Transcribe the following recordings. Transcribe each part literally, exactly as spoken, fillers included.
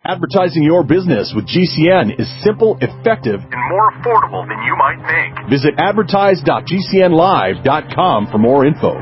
Advertising your business with G C N is simple, effective, and more affordable than you might think. Visit advertise dot g c n live dot com for more info.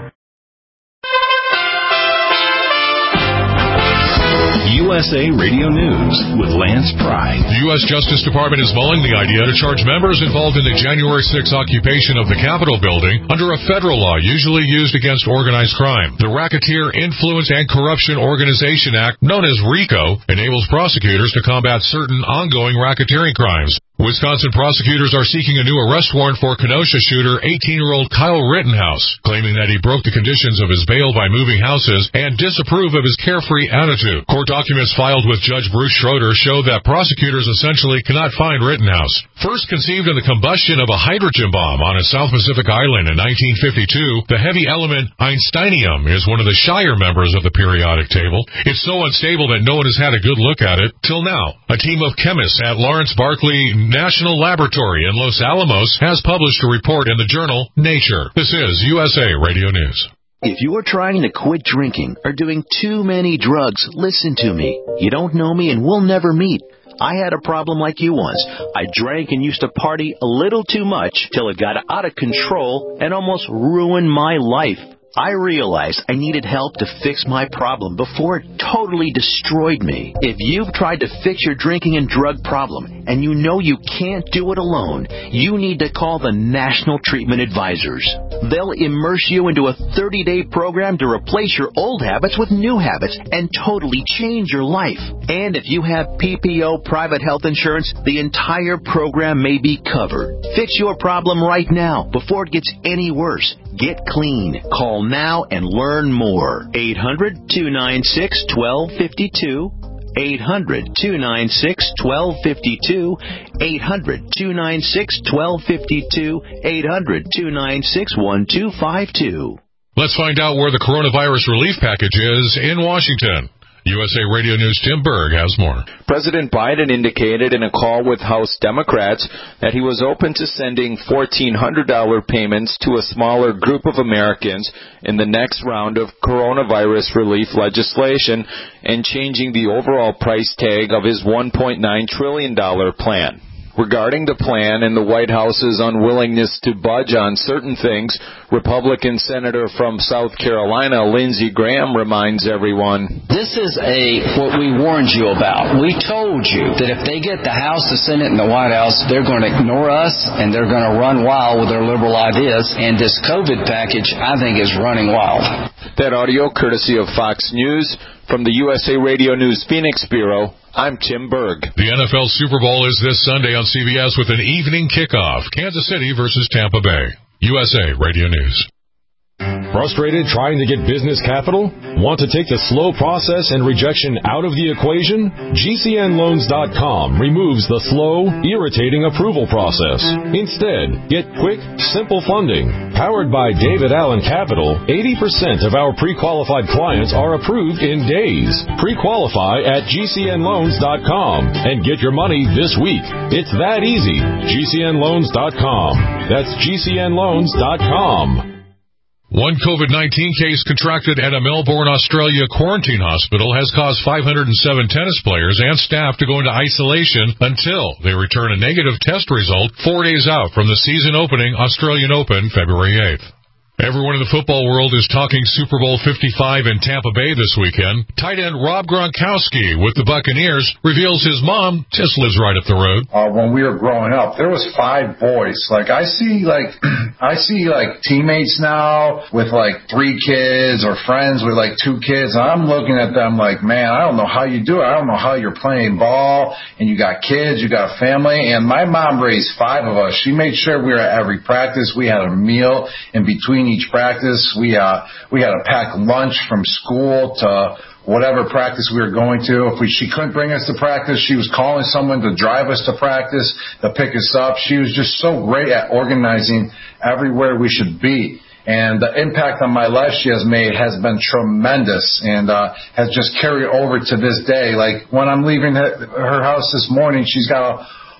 U S A Radio News with Lance Pry. The U S Justice Department is mulling the idea to charge members involved in the January sixth occupation of the Capitol building under a federal law usually used against organized crime. The Racketeer Influence and Corruption Organization Act, known as RICO, enables prosecutors to combat certain ongoing racketeering crimes. Wisconsin prosecutors are seeking a new arrest warrant for Kenosha shooter eighteen-year-old Kyle Rittenhouse, claiming that he broke the conditions of his bail by moving houses and disapprove of his carefree attitude. Court documents filed with Judge Bruce Schroeder show that prosecutors essentially cannot find Rittenhouse. First conceived in the combustion of a hydrogen bomb on a South Pacific island in nineteen fifty-two, the heavy element Einsteinium is one of the shyer members of the periodic table. It's so unstable that no one has had a good look at it till now. A team of chemists at Lawrence Berkeley National Laboratory in Los Alamos has published a report in the journal Nature. This is U S A Radio News. If you are trying to quit drinking or doing too many drugs, listen to me. You don't know me and we'll never meet. I had a problem like you once. I drank and used to party a little too much till it got out of control and almost ruined my life. I realized I needed help to fix my problem before it totally destroyed me. If you've tried to fix your drinking and drug problem and you know you can't do it alone, you need to call the National Treatment Advisors. They'll immerse you into a thirty-day program to replace your old habits with new habits and totally change your life. And if you have P P O private health insurance, the entire program may be covered. Fix your problem right now before it gets any worse. Get clean. Call now and learn more. eight hundred, two nine six, one two five two. eight hundred, two nine six, one two five two. eight hundred, two nine six, one two five two. eight hundred, two nine six, one two five two. Let's find out where the coronavirus relief package is in Washington. U S A Radio News' Tim Berg has more. President Biden indicated in a call with House Democrats that he was open to sending fourteen hundred dollars payments to a smaller group of Americans in the next round of coronavirus relief legislation and changing the overall price tag of his one point nine trillion dollars plan. Regarding the plan and the White House's unwillingness to budge on certain things, Republican Senator from South Carolina, Lindsey Graham, reminds everyone, this is a what we warned you about. We told you that if they get the House, the Senate, and the White House, they're going to ignore us and they're going to run wild with their liberal ideas. And this COVID package, I think, is running wild. That audio courtesy of Fox News. From the U S A Radio News Phoenix Bureau, I'm Tim Berg. The N F L Super Bowl is this Sunday on C B S with an evening kickoff. Kansas City versus Tampa Bay. U S A Radio News. Frustrated trying to get business capital? Want to take the slow process and rejection out of the equation? G C N loans dot com removes the slow, irritating approval process. Instead, get quick, simple funding. Powered by David Allen Capital, eighty percent of our pre-qualified clients are approved in days. Pre-qualify at G C N loans dot com and get your money this week. It's that easy. G C N loans dot com. That's G C N loans dot com. One COVID nineteen case contracted at a Melbourne, Australia quarantine hospital has caused five hundred seven tennis players and staff to go into isolation until they return a negative test result four days out from the season opening Australian Open February eighth. Everyone in the football world is talking Super Bowl fifty-five in Tampa Bay this weekend. Tight end Rob Gronkowski with the Buccaneers reveals his mom just lives right up the road. Uh, when we were growing up, there was five boys. Like I see, like I see, like teammates now with like three kids or friends with like two kids. And I'm looking at them like, man, I don't know how you do it. I don't know how you're playing ball and you got kids, you got a family. And my mom raised five of us. She made sure we were at every practice. We had a meal in between each practice. We uh we had to pack lunch from school to whatever practice we were going to. If we she couldn't bring us to practice, she was calling someone to drive us to practice, to pick us up. She was just so great at organizing everywhere we should be. And the impact on my life she has made has been tremendous and uh has just carried over to this day. Like when I'm leaving her, her house this morning, she's got a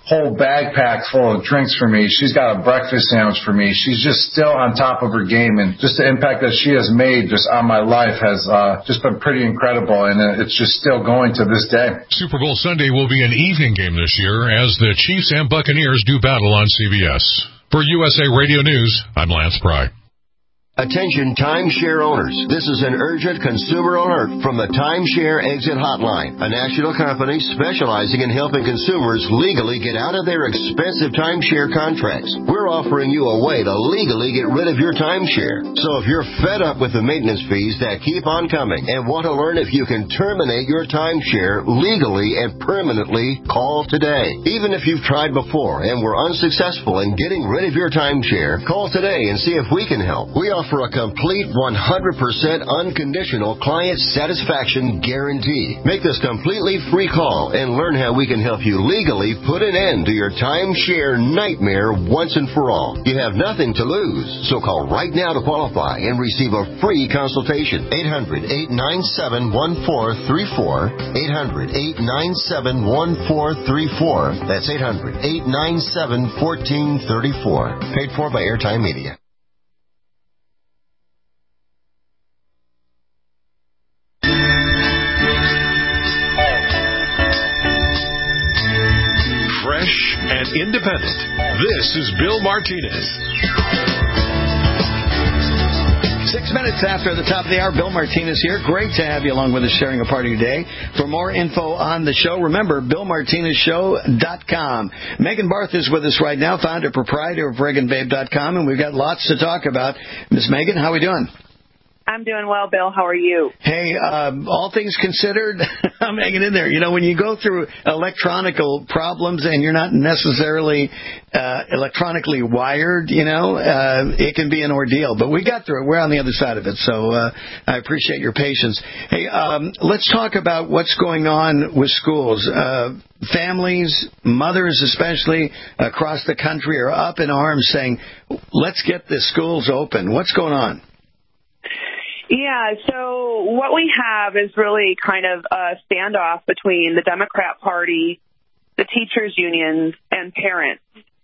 whole backpack full of drinks for me. She's got a breakfast sandwich for me. She's just still on top of her game, and just the impact that she has made just on my life has uh, just been pretty incredible, and it's just still going to this day. Super Bowl Sunday will be an evening game this year as the Chiefs and Buccaneers do battle on C B S. For U S A Radio News, I'm Lance Pry. Attention timeshare owners. This is an urgent consumer alert from the Timeshare Exit Hotline, a national company specializing in helping consumers legally get out of their expensive timeshare contracts. We're offering you a way to legally get rid of your timeshare. So if you're fed up with the maintenance fees that keep on coming and want to learn if you can terminate your timeshare legally and permanently, call today. Even if you've tried before and were unsuccessful in getting rid of your timeshare, call today and see if we can help. We offer for a complete one hundred percent unconditional client satisfaction guarantee. Make this completely free call and learn how we can help you legally put an end to your timeshare nightmare once and for all. You have nothing to lose, so call right now to qualify and receive a free consultation. eight hundred, eight nine seven, one four three four. eight hundred, eight nine seven, one four three four. That's eight hundred, eight nine seven, one four three four. Paid for by Airtime Media. And independent. This is Bill Martinez. Six minutes after the top of the hour, Bill Martinez here. Great to have you along with us sharing a part of your day. For more info on the show, remember, bill martinez show dot com. Megan Barth is with us right now, founder, proprietor of Reagan Babe dot com, and we've got lots to talk about. Miss Megan, how are we doing? I'm doing well, Bill. How are you? Hey, um, all things considered, I'm hanging in there. You know, when you go through electronical problems and you're not necessarily uh, electronically wired, you know, uh, it can be an ordeal. But we got through it. We're on the other side of it. So uh, I appreciate your patience. Hey, um, let's talk about what's going on with schools. Uh, families, mothers especially, across the country are up in arms saying, let's get the schools open. What's going on? Yeah, so what we have is really kind of a standoff between the Democrat Party, the teachers' unions, and parents.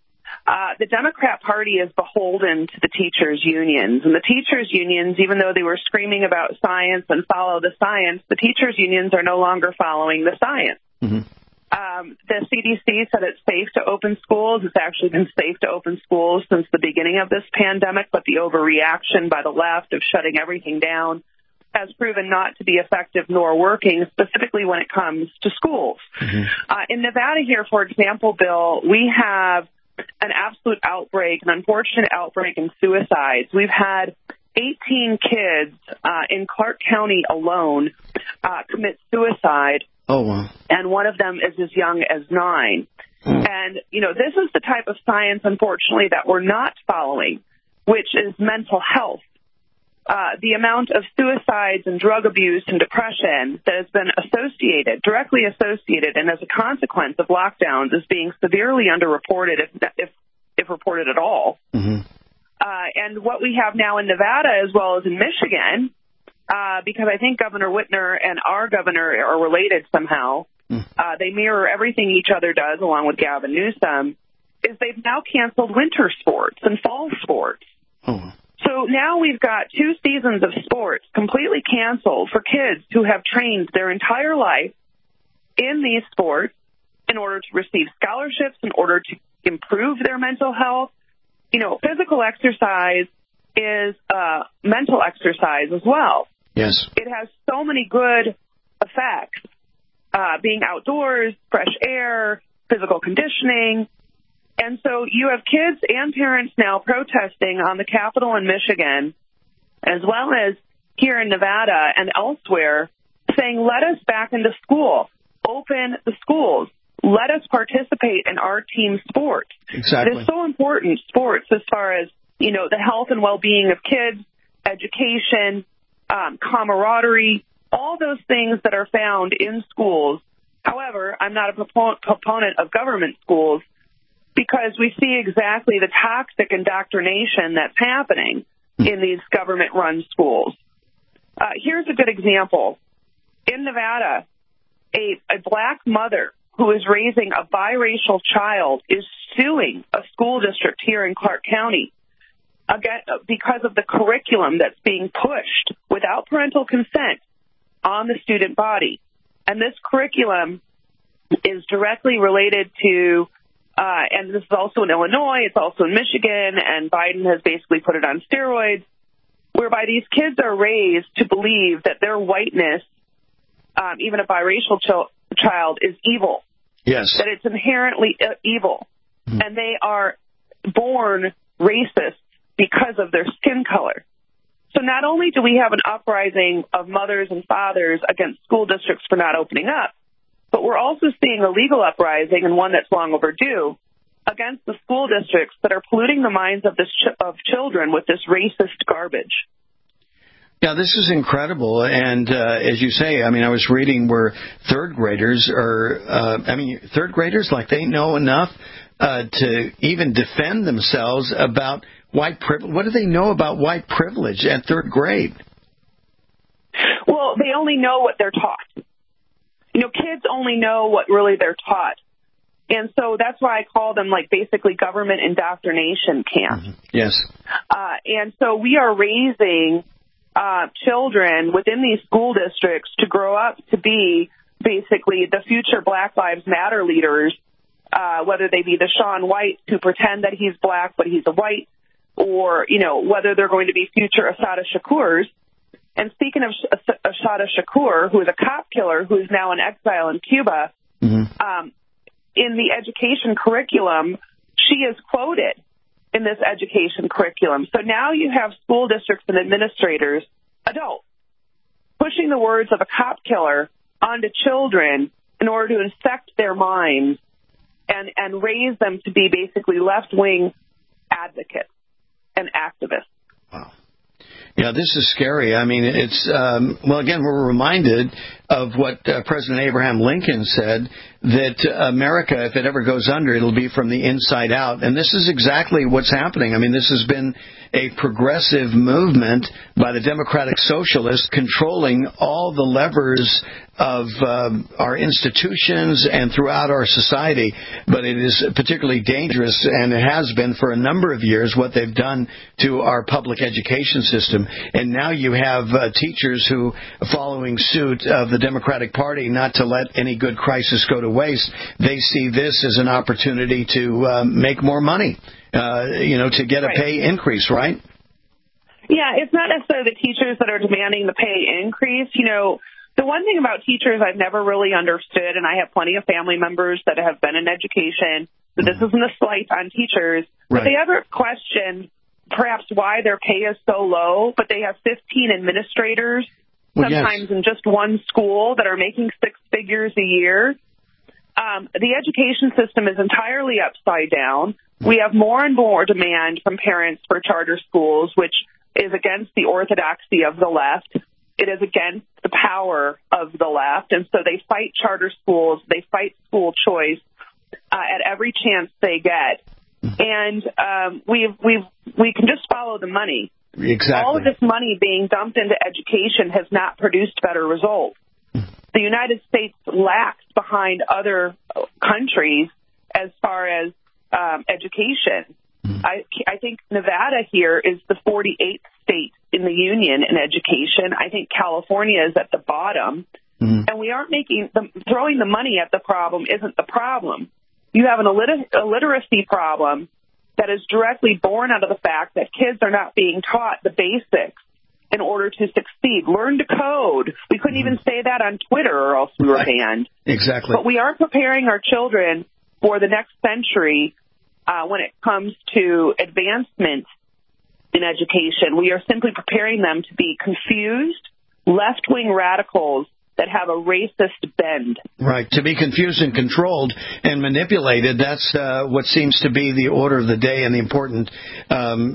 Uh, the Democrat Party is beholden to the teachers' unions. And the teachers' unions, even though they were screaming about science and follow the science, the teachers' unions are no longer following the science. Mm-hmm. Um, the C D C said it's safe to open schools. It's actually been safe to open schools since the beginning of this pandemic, but the overreaction by the left of shutting everything down has proven not to be effective nor working, specifically when it comes to schools. Mm-hmm. Uh, in Nevada here, for example, Bill, we have an absolute outbreak, an unfortunate outbreak in suicides. We've had eighteen kids uh, in Clark County alone uh, commit suicide. Oh, wow. And one of them is as young as nine. Mm. And, you know, this is the type of science, unfortunately, that we're not following, which is mental health. Uh, the amount of suicides and drug abuse and depression that has been associated, directly associated, and as a consequence of lockdowns is being severely underreported, if, if, if reported at all. Mm-hmm. Uh, and what we have now in Nevada as well as in Michigan, Uh, because I think Governor Whitmer and our governor are related somehow. Mm. Uh, they mirror everything each other does, along with Gavin Newsom, is they've now canceled winter sports and fall sports. Oh. So now we've got two seasons of sports completely canceled for kids who have trained their entire life in these sports in order to receive scholarships, in order to improve their mental health. You know, physical exercise is uh, mental exercise as well. Yes. It has so many good effects, uh, being outdoors, fresh air, physical conditioning. And so you have kids and parents now protesting on the Capitol in Michigan, as well as here in Nevada and elsewhere, saying, let us back into school, open the schools, let us participate in our team sports. Exactly. It is so important, sports, as far as, you know, the health and well-being of kids, education, Um, camaraderie, all those things that are found in schools. However, I'm not a proponent of government schools because we see exactly the toxic indoctrination that's happening in these government-run schools. Uh, here's a good example. In Nevada, a, a black mother who is raising a biracial child, is suing a school district here in Clark County again, because of the curriculum that's being pushed without parental consent on the student body. And this curriculum is directly related to, uh, and this is also in Illinois, it's also in Michigan, and Biden has basically put it on steroids, whereby these kids are raised to believe that their whiteness, um, even a biracial ch- child, is evil. Yes. That it's inherently uh, evil. Mm-hmm. And they are born racist because of their skin color. So not only do we have an uprising of mothers and fathers against school districts for not opening up, but we're also seeing a legal uprising, and one that's long overdue, against the school districts that are polluting the minds of, this ch- of children with this racist garbage. Yeah, this is incredible. And uh, as you say, I mean, I was reading where third graders are, uh, I mean, third graders, like they know enough uh, to even defend themselves about white privilege. What do they know about white privilege at third grade? Well, they only know what they're taught. You know, kids only know what really they're taught. And so that's why I call them, like, basically government indoctrination camps. Mm-hmm. Yes. Uh, and so we are raising uh, children within these school districts to grow up to be basically the future Black Lives Matter leaders, uh, whether they be the Shaun Whites who pretend that he's black but he's a white, or, you know, whether they're going to be future Assata Shakurs. And speaking of Assata Shakur, who is a cop killer who is now in exile in Cuba, mm-hmm. um, in the education curriculum, she is quoted in this education curriculum. So now you have school districts and administrators, adults, pushing the words of a cop killer onto children in order to infect their minds and, and raise them to be basically left-wing advocates and activists. Wow. Yeah, this is scary. I mean, it's, um, well, again, we're reminded of what uh, President Abraham Lincoln said, that America, if it ever goes under, it'll be from the inside out. And this is exactly what's happening. I mean, this has been a progressive movement by the Democratic Socialists controlling all the levers of uh, our institutions and throughout our society. But it is particularly dangerous, and it has been for a number of years, what they've done to our public education system. And now you have uh, teachers who, following suit of the Democratic Party not to let any good crisis go to waste, they see this as an opportunity to uh, make more money, uh, you know, to get a right. pay increase, right? Yeah, it's not necessarily the teachers that are demanding the pay increase. You know, the one thing about teachers I've never really understood, and I have plenty of family members that have been in education, so this isn't a slight on teachers, right. but they ever question perhaps why their pay is so low, but they have fifteen administrators, well, sometimes yes. in just one school, that are making six figures a year. Um, the education system is entirely upside down. We have more and more demand from parents for charter schools, which is against the orthodoxy of the left. It is against the power of the left. And so they fight charter schools. They fight school choice uh, at every chance they get. And um, we've, we've, we can just follow the money. Exactly. All of this money being dumped into education has not produced better results. The United States lags behind other countries as far as um, education. Mm-hmm. I, I think Nevada here is the forty-eighth state in the union in education. I think California is at the bottom. Mm-hmm. And we aren't making the, throwing the money at the problem isn't the problem. You have an illiter- illiteracy problem that is directly born out of the fact that kids are not being taught the basics in order to succeed. Learn to code. We couldn't even say that on Twitter or else we were right. banned. Exactly. But we are preparing our children for the next century uh, when it comes to advancement in education. We are simply preparing them to be confused, left-wing radicals that have a racist bend. Right. To be confused and controlled and manipulated, that's uh, what seems to be the order of the day and the important um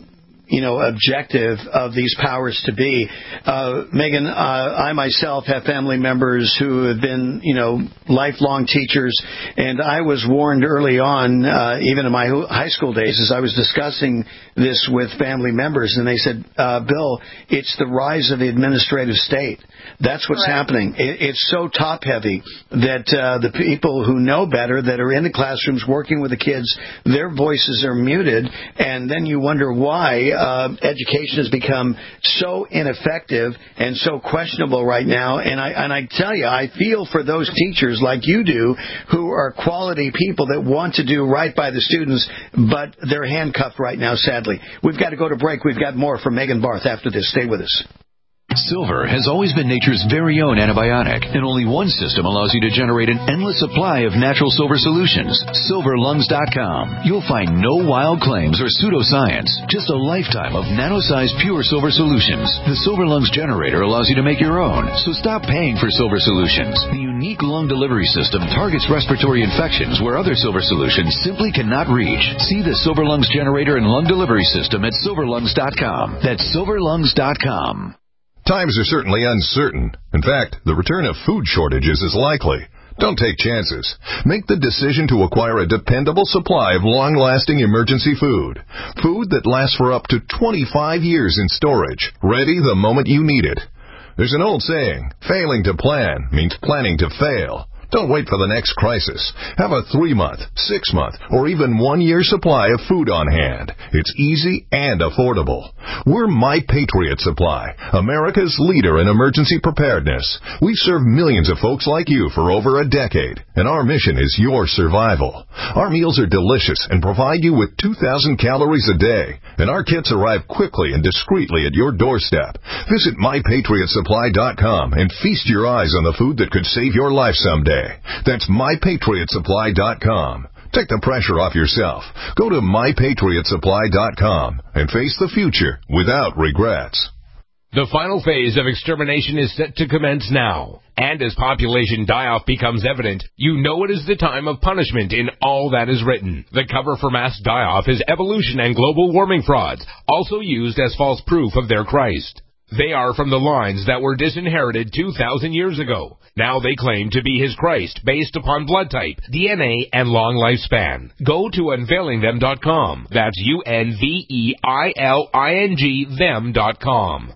you know, objective of these powers to be. Uh, Megan, uh, I myself have family members who have been, you know, lifelong teachers, and I was warned early on, uh, even in my high school days, as I was discussing this with family members, and they said, uh, Bill, it's the rise of the administrative state. That's what's Correct. happening. It, it's so top-heavy that uh, the people who know better, that are in the classrooms working with the kids, their voices are muted, and then you wonder why uh, education has become so ineffective and so questionable right now. And I and I tell you, I feel for those teachers like you do, who are quality people that want to do right by the students, but they're handcuffed right now, sadly. We've got to go to break. We've got more from Megan Barth after this. Stay with us. Silver has always been nature's very own antibiotic, and only one system allows you to generate an endless supply of natural silver solutions. silver lungs dot com. You'll find no wild claims or pseudoscience, just a lifetime of nano-sized pure silver solutions. The Silver Lungs generator allows you to make your own, so stop paying for silver solutions. The unique lung delivery system targets respiratory infections where other silver solutions simply cannot reach. See the Silver Lungs generator and lung delivery system at silver lungs dot com. That's silver lungs dot com. Times are certainly uncertain. In fact, the return of food shortages is likely. Don't take chances. Make the decision to acquire a dependable supply of long-lasting emergency food. Food that lasts for up to twenty-five years in storage, ready the moment you need it. There's an old saying, failing to plan means planning to fail. Don't wait for the next crisis. Have a three-month, six-month, or even one-year supply of food on hand. It's easy and affordable. We're My Patriot Supply, America's leader in emergency preparedness. We've served millions of folks like you for over a decade, and our mission is your survival. Our meals are delicious and provide you with two thousand calories a day, and our kits arrive quickly and discreetly at your doorstep. Visit my patriot supply dot com and feast your eyes on the food that could save your life someday. That's my patriot supply dot com. Take the pressure off yourself. Go to my patriot supply dot com and face the future without regrets. The final phase of extermination is set to commence now. And as population die-off becomes evident, you know it is the time of punishment in all that is written. The cover for mass die-off is evolution and global warming frauds, also used as false proof of their Christ. They are from the lines that were disinherited two thousand years ago. Now they claim to be his Christ based upon blood type, D N A, and long lifespan. Go to unveiling them dot com. That's U N V E I L I N G them dot com.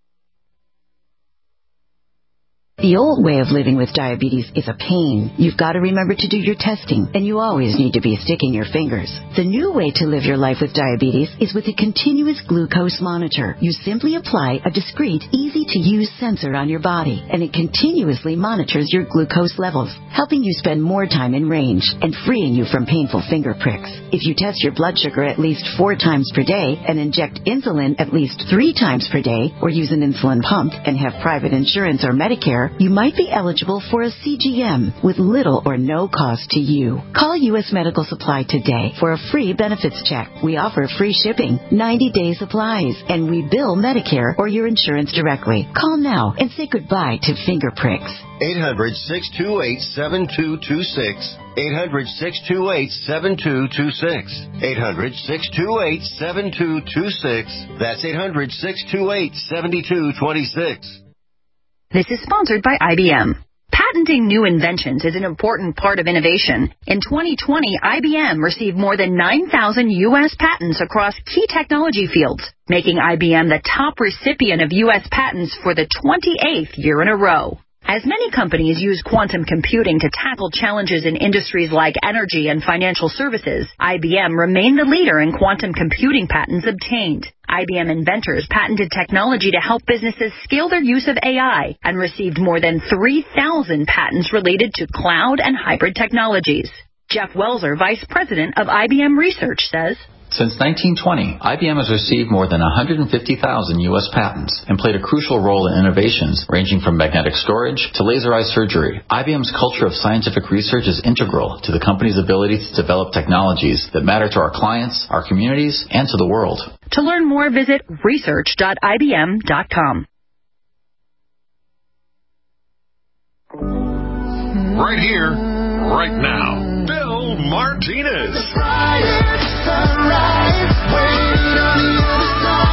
The old way of living with diabetes is a pain. You've got to remember to do your testing, and you always need to be sticking your fingers. The new way to live your life with diabetes is with a continuous glucose monitor. You simply apply a discreet, easy-to-use sensor on your body, and it continuously monitors your glucose levels, helping you spend more time in range and freeing you from painful finger pricks. If you test your blood sugar at least four times per day and inject insulin at least three times per day, or use an insulin pump and have private insurance or Medicare, you might be eligible for a C G M with little or no cost to you. Call U S Medical Supply today for a free benefits check. We offer free shipping, ninety-day supplies, and we bill Medicare or your insurance directly. Call now and say goodbye to finger pricks. eight hundred, six two eight, seven two two six. eight hundred, six two eight, seven two two six. eight hundred, six two eight, seven two two six. That's eight hundred, six two eight, seven two two six. This is sponsored by I B M. Patenting new inventions is an important part of innovation. In twenty twenty, I B M received more than nine thousand U S patents across key technology fields, making I B M the top recipient of U S patents for the twenty-eighth year in a row. As many companies use quantum computing to tackle challenges in industries like energy and financial services, I B M remained the leader in quantum computing patents obtained. I B M inventors patented technology to help businesses scale their use of A I and received more than three thousand patents related to cloud and hybrid technologies. Jeff Welser, Vice President of I B M Research, says, Since nineteen twenty, I B M has received more than one hundred fifty thousand U S patents and played a crucial role in innovations ranging from magnetic storage to laser eye surgery. I B M's culture of scientific research is integral to the company's ability to develop technologies that matter to our clients, our communities, and to the world. To learn more, visit research dot I B M dot com. Right here, right now, Bill Martinez. Sunrise, wait on the other side.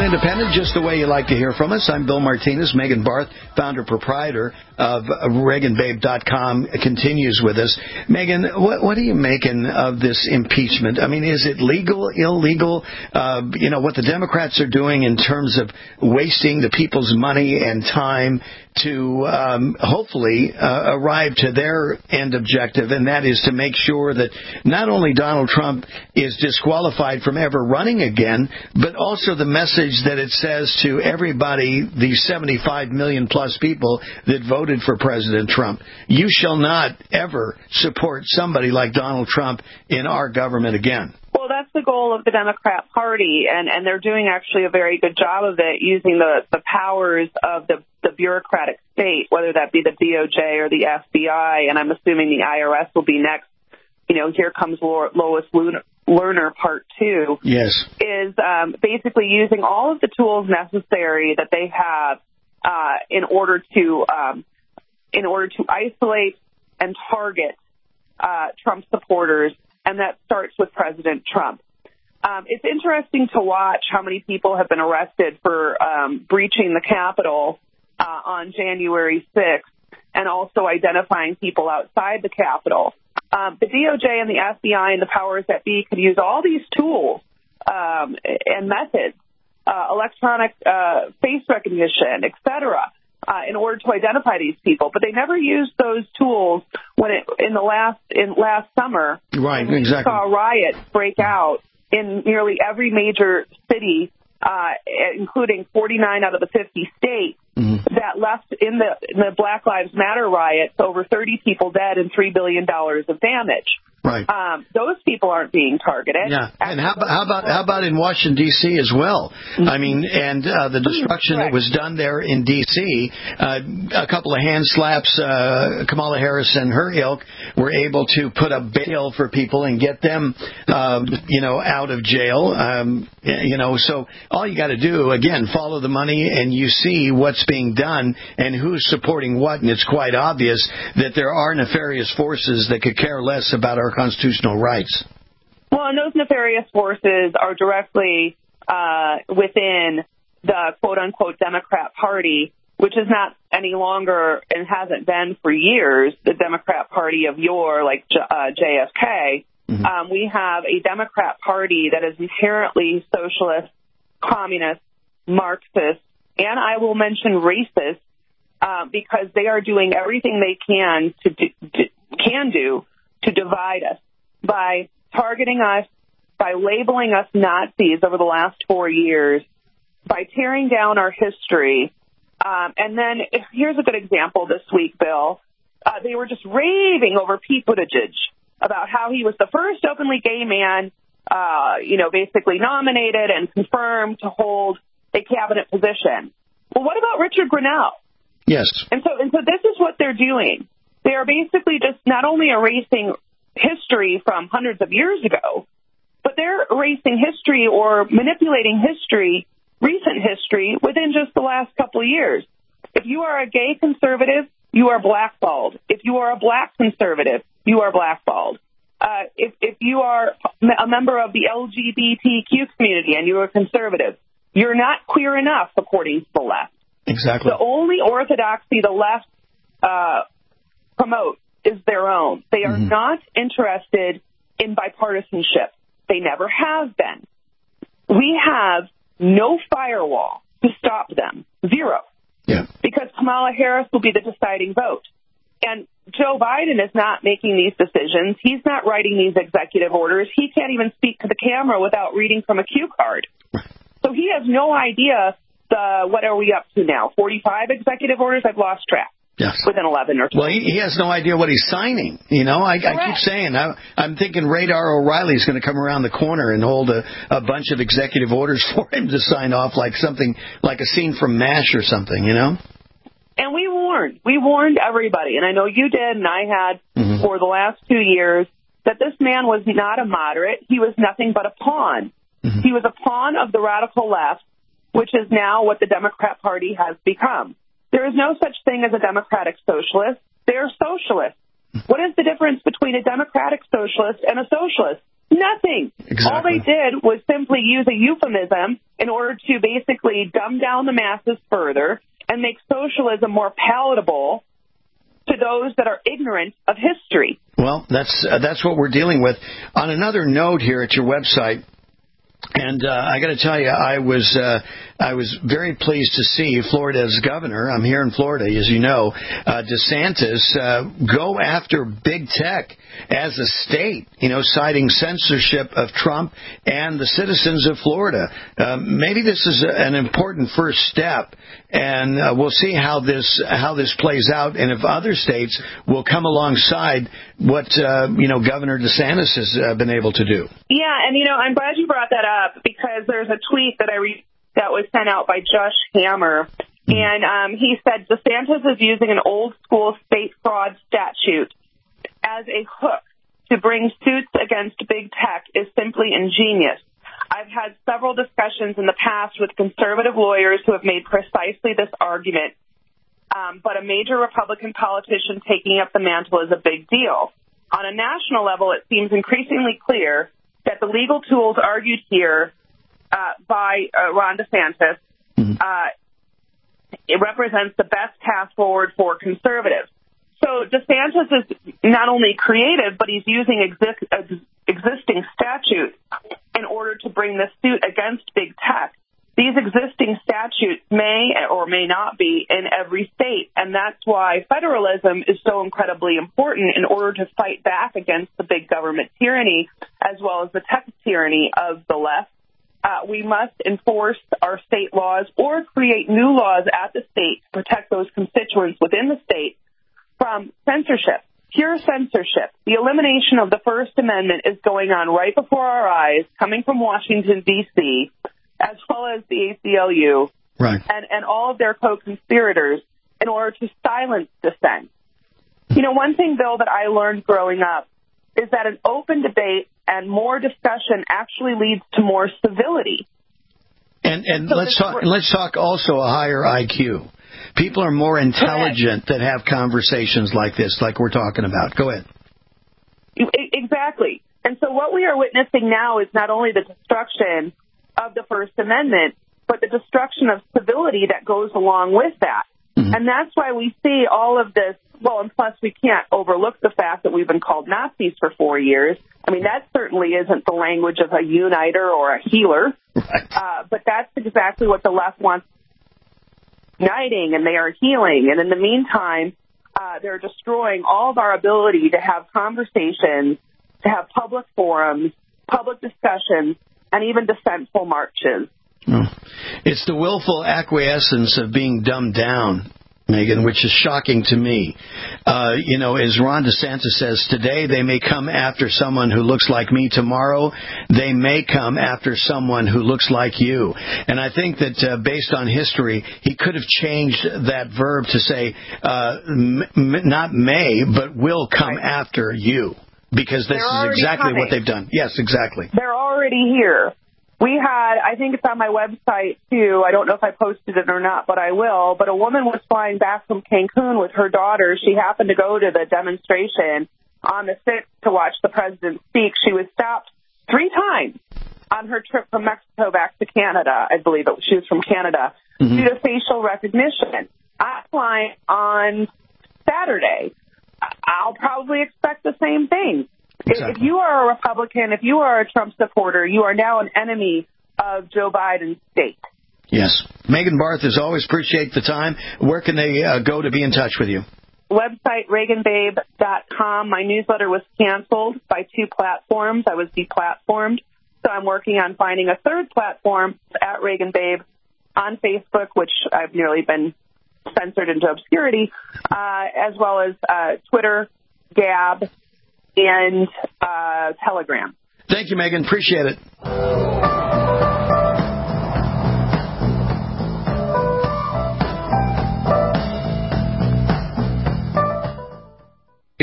Independent, just the way you like to hear from us. I'm Bill Martinez. Megan Barth, founder proprietor of Reagan Babe dot com, continues with us. Megan, what, what are you making of this impeachment? I mean, is it legal, illegal? Uh, you know, what the Democrats are doing in terms of wasting the people's money and time to um, hopefully uh, arrive to their end objective, and that is to make sure that not only Donald Trump is disqualified from ever running again, but also the message that it says to everybody, the seventy-five million plus people that voted for President Trump, you shall not ever support somebody like Donald Trump in our government again. Well, that's the goal of the Democrat Party, and, and they're doing actually a very good job of it, using the, the powers of the, the bureaucratic state, whether that be the D O J or the F B I, and I'm assuming the I R S will be next. You know, here comes Lois Lerner Part Two. Yes. Is um, basically using all of the tools necessary that they have uh, in order to um, in order to isolate and target uh, Trump supporters. And that starts with President Trump. Um, it's interesting to watch how many people have been arrested for um, breaching the Capitol uh, on January sixth and also identifying people outside the Capitol. Um, the D O J and the F B I and the powers that be could use all these tools um, and methods, uh, electronic uh, face recognition, et cetera, Uh, in order to identify these people, but they never used those tools when it in the last in last summer. Right, when exactly. We saw riots break out in nearly every major city, uh, including forty-nine out of the fifty states. Mm-hmm. That left in the in the Black Lives Matter riots over thirty people dead and three billion dollars of damage. Right. Um, those people aren't being targeted. Yeah. And how about, how about how about in Washington, D C as well? Mm-hmm. I mean, and uh, the destruction that was done there in D C, uh, a couple of hand slaps, uh, Kamala Harris and her ilk were able to put up bail for people and get them, uh, you know, out of jail. Um, you know, so all you got to do, again, follow the money and you see what's being done and who's supporting what. And it's quite obvious that there are nefarious forces that could care less about our constitutional rights. Well, and those nefarious forces are directly uh, within the quote-unquote Democrat Party, which is not any longer and hasn't been for years the Democrat Party of yore, like uh, J F K. Mm-hmm. Um, we have a Democrat Party that is inherently socialist, communist, Marxist, and I will mention racist, uh, because they are doing everything they can to do, can do to divide us by targeting us, by labeling us Nazis over the last four years, by tearing down our history. Um, and then here's a good example this week, Bill. Uh, they were just raving over Pete Buttigieg about how he was the first openly gay man, uh, you know, basically nominated and confirmed to hold a cabinet position. Well, what about Richard Grenell? Yes. And so, and so this is what they're doing. They are basically just not only erasing history from hundreds of years ago, but they're erasing history or manipulating history, recent history, within just the last couple of years. If you are a gay conservative, you are blackballed. If you are a black conservative, you are blackballed. Uh, if, if you are a member of the L G B T Q community and you are conservative, you're not queer enough, according to the left. Exactly. The only orthodoxy the left uh, promote is their own. They are mm-hmm. not interested in bipartisanship. They never have been. We have no firewall to stop them. Zero. Yeah. Because Kamala Harris will be the deciding vote. And Joe Biden is not making these decisions. He's not writing these executive orders. He can't even speak to the camera without reading from a cue card. So he has no idea the, what are we up to now? forty-five executive orders? I've lost track. Yes. Within eleven or twelve. Well, he, he has no idea what he's signing. You know, I, I keep saying, I, I'm thinking Radar O'Reilly's going to come around the corner and hold a, a bunch of executive orders for him to sign off, like something, like a scene from MASH or something, you know? And we warned. We warned everybody, and I know you did, and I had mm-hmm. for the last two years, that this man was not a moderate. He was nothing but a pawn. Mm-hmm. He was a pawn of the radical left, which is now what the Democrat Party has become. There is no such thing as a democratic socialist. They're socialists. What is the difference between a democratic socialist and a socialist? Nothing. Exactly. All they did was simply use a euphemism in order to basically dumb down the masses further and make socialism more palatable to those that are ignorant of history. Well, that's uh, that's what we're dealing with. On another note here at your website, and uh, I got to tell you, I was uh, I was very pleased to see Florida's governor. I'm here in Florida, as you know, uh, DeSantis uh, go after big tech as a state. You know, citing censorship of Trump and the citizens of Florida. Uh, maybe this is an important first step, and uh, we'll see how this how this plays out, and if other states will come alongside what uh, you know Governor DeSantis has uh, been able to do. Yeah, and you know, I'm glad you brought that up because there's a tweet that I read that was sent out by Josh Hammer, and um, he said DeSantis is using an old school state fraud statute as a hook to bring suits against big tech is simply ingenious. I've had several discussions in the past with conservative lawyers who have made precisely this argument, um, but a major Republican politician taking up the mantle is a big deal. On a national level, it seems increasingly clear that the legal tools argued here uh, by uh, Ron DeSantis, uh, it represents the best path forward for conservatives. So DeSantis is not only creative, but he's using exist, ex, existing statutes in order to bring this suit against big tech. These existing statutes may or may not be in every state, and that's why federalism is so incredibly important in order to fight back against the big government tyranny as well as the tech tyranny of the left. Uh, we must enforce our state laws or create new laws at the state to protect those constituents within the state from censorship, pure censorship. The elimination of the First Amendment is going on right before our eyes, coming from Washington, D C, as well as the A C L U right. and, and all of their co-conspirators in order to silence dissent. You know, one thing, Bill, that I learned growing up is that an open debate and more discussion actually leads to more civility. And, and so let's talk. Let's talk also a higher I Q. People are more intelligent that have conversations like this, like we're talking about. Go ahead. Exactly. And so what we are witnessing now is not only the destruction of the First Amendment, but the destruction of civility that goes along with that. Mm-hmm. And that's why we see all of this. Well, and plus we can't overlook the fact that we've been called Nazis for four years. I mean, that certainly isn't the language of a uniter or a healer. Right. Uh, but that's exactly what the left wants, uniting, and they are healing. And in the meantime, uh, they're destroying all of our ability to have conversations, to have public forums, public discussions, and even dissentful marches. Oh. It's the willful acquiescence of being dumbed down, Megan, which is shocking to me. Uh, you know, as Ron DeSantis says, today they may come after someone who looks like me. Tomorrow they may come after someone who looks like you. And I think that uh, based on history, he could have changed that verb to say uh, m- not may, but will come right. after you. Because this They're is exactly coming. what they've done. Yes, exactly. They're already here. We had, I think it's on my website, too. I don't know if I posted it or not, but I will. But a woman was flying back from Cancun with her daughter. She happened to go to the demonstration on the sixth to watch the president speak. She was stopped three times on her trip from Mexico back to Canada. I believe it, she was from Canada, mm-hmm. due to facial recognition. I'm flying on Saturday. I'll probably expect the same thing. Exactly. If you are a Republican, if you are a Trump supporter, you are now an enemy of Joe Biden's state. Yes. Megan Barth, as always, appreciate the time. Where can they uh, go to be in touch with you? Website, Reagan Babe dot com. My newsletter was canceled by two platforms. I was deplatformed. So I'm working on finding a third platform at Reagan Babe on Facebook, which I've nearly been censored into obscurity, uh, as well as uh, Twitter, Gab, and uh, Telegram. Thank you, Megan. Appreciate it.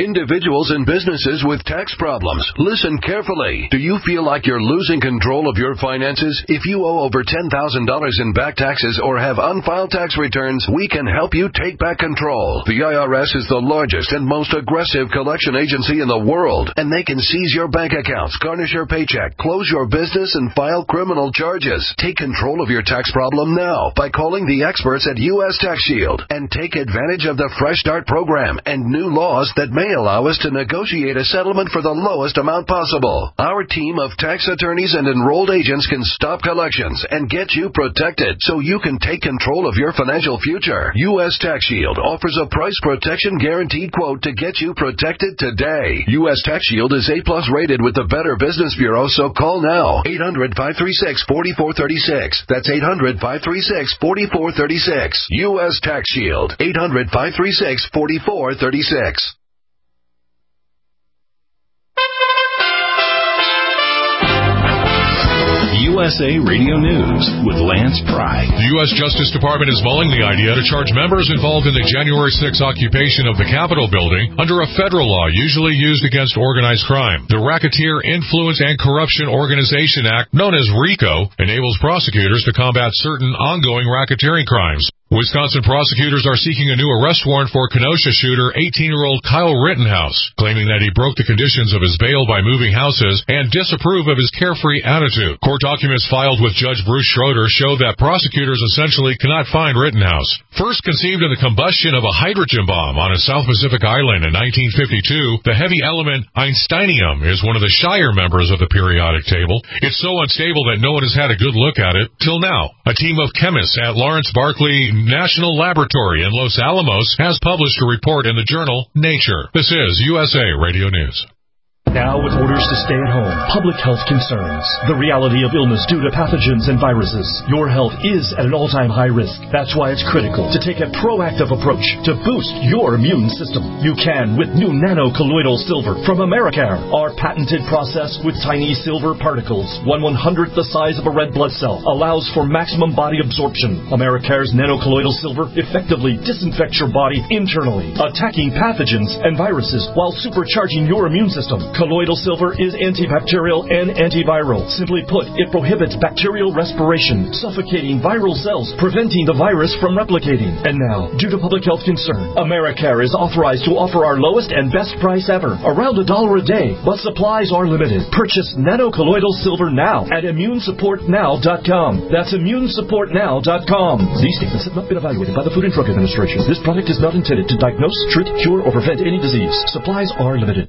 Individuals and businesses with tax problems, listen carefully. Do you feel like you're losing control of your finances? If you owe over ten thousand dollars in back taxes or have unfiled tax returns, we can help you take back control. The I R S is the largest and most aggressive collection agency in the world, and they can seize your bank accounts, garnish your paycheck, close your business, and file criminal charges. Take control of your tax problem now by calling the experts at U S Tax Shield and take advantage of the Fresh Start program and new laws that may allow us to negotiate a settlement for the lowest amount possible. Our team of tax attorneys and enrolled agents can stop collections and get you protected so you can take control of your financial future. U S Tax Shield offers a price protection guaranteed quote to get you protected today. U S Tax Shield is A plus rated with the Better Business Bureau, so call now. eight hundred, five three six, four four three six. That's eight hundred, five three six, four four three six. U S Tax Shield. eight hundred, five three six, four four three six. U S A Radio News with Lance Pry. The U S Justice Department is mulling the idea to charge members involved in the January sixth occupation of the Capitol building under a federal law usually used against organized crime. The Racketeer Influence and Corruption Organization Act, known as RICO, enables prosecutors to combat certain ongoing racketeering crimes. Wisconsin prosecutors are seeking a new arrest warrant for Kenosha shooter eighteen-year-old Kyle Rittenhouse, claiming that he broke the conditions of his bail by moving houses and disapprove of his carefree attitude. Court documents filed with Judge Bruce Schroeder show that prosecutors essentially cannot find Rittenhouse. First conceived in the combustion of a hydrogen bomb on a South Pacific island in nineteen fifty-two, the heavy element Einsteinium is one of the shyer members of the periodic table. It's so unstable that no one has had a good look at it till now. A team of chemists at Lawrence Berkeley National Laboratory in Los Alamos has published a report in the journal Nature. This is U S A Radio News. Now, with orders to stay at home, public health concerns, the reality of illness due to pathogens and viruses, your health is at an all-time high risk. That's why it's critical to take a proactive approach to boost your immune system. You can with new nano-colloidal silver from Americare. Our patented process with tiny silver particles, one one-hundredth the size of a red blood cell, allows for maximum body absorption. Americare's nano-colloidal silver effectively disinfects your body internally, attacking pathogens and viruses while supercharging your immune system. Colloidal silver is antibacterial and antiviral. Simply put, it prohibits bacterial respiration, suffocating viral cells, preventing the virus from replicating. And now, due to public health concern, Americare is authorized to offer our lowest and best price ever, around a dollar a day, but supplies are limited. Purchase nano-colloidal silver now at immune support now dot com. That's immune support now dot com. These statements have not been evaluated by the Food and Drug Administration. This product is not intended to diagnose, treat, cure, or prevent any disease. Supplies are limited.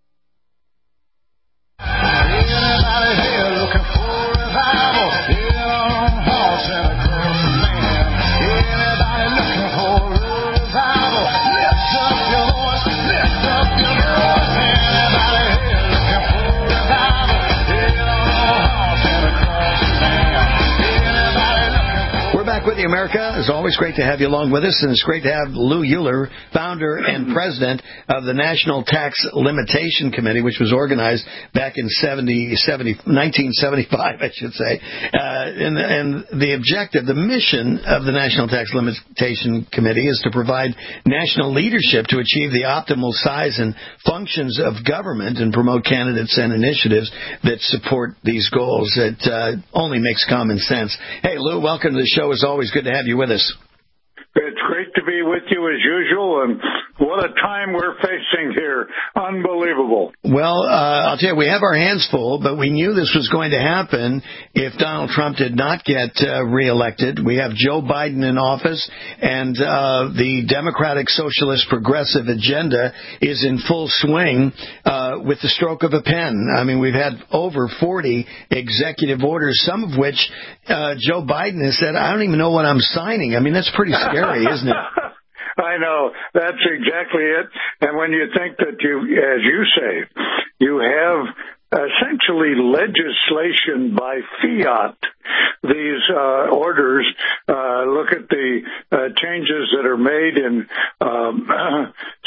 With you, America. It's always great to have you along with us, and it's great to have Lou Euler, founder and president of the National Tax Limitation Committee, which was organized back in nineteen seventy-five, I should say. Uh, and, and the objective, the mission of the National Tax Limitation Committee is to provide national leadership to achieve the optimal size and functions of government and promote candidates and initiatives that support these goals. It uh, only makes common sense. Hey, Lou, welcome to the show. As always, good to have you with us. It's great to be with you as usual, and what a time we're facing here. Unbelievable. Well, uh, I'll tell you, we have our hands full, but we knew this was going to happen if Donald Trump did not get uh, reelected. We have Joe Biden in office, and uh, the Democratic Socialist Progressive agenda is in full swing uh, with the stroke of a pen. I mean, we've had over forty executive orders, some of which uh, Joe Biden has said, I don't even know what I'm signing. I mean, that's pretty scary, isn't it? I know. That's exactly it. And when you think that you, as you say, you have essentially legislation by fiat, these uh, orders, uh, look at the uh, changes that are made in um,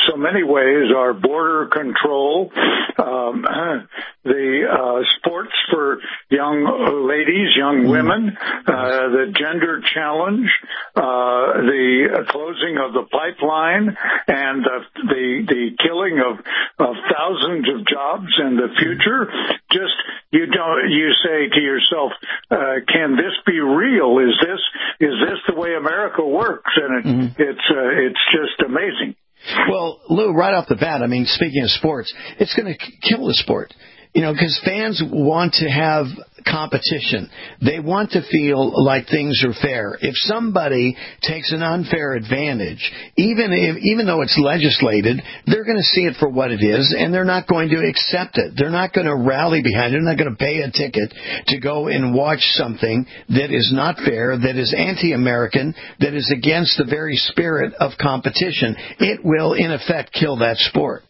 so many ways, our border control, um, the uh, sports for young ladies, young women, uh, the gender challenge, uh, the closing of the pipeline, and uh, the the killing of, of thousands of jobs in the future. Just you don't you say to yourself, uh, can this be real? Is this is this the way America works? And it, mm-hmm. it's uh, it's just amazing. Well, Lou, right off the bat, I mean, speaking of sports, it's going to kill the sport. You know, because fans want to have competition. They want to feel like things are fair. If somebody takes an unfair advantage, even if, even though it's legislated, they're going to see it for what it is, and they're not going to accept it. They're not going to rally behind it. They're not going to pay a ticket to go and watch something that is not fair, that is anti-American, that is against the very spirit of competition. It will, in effect, kill that sport.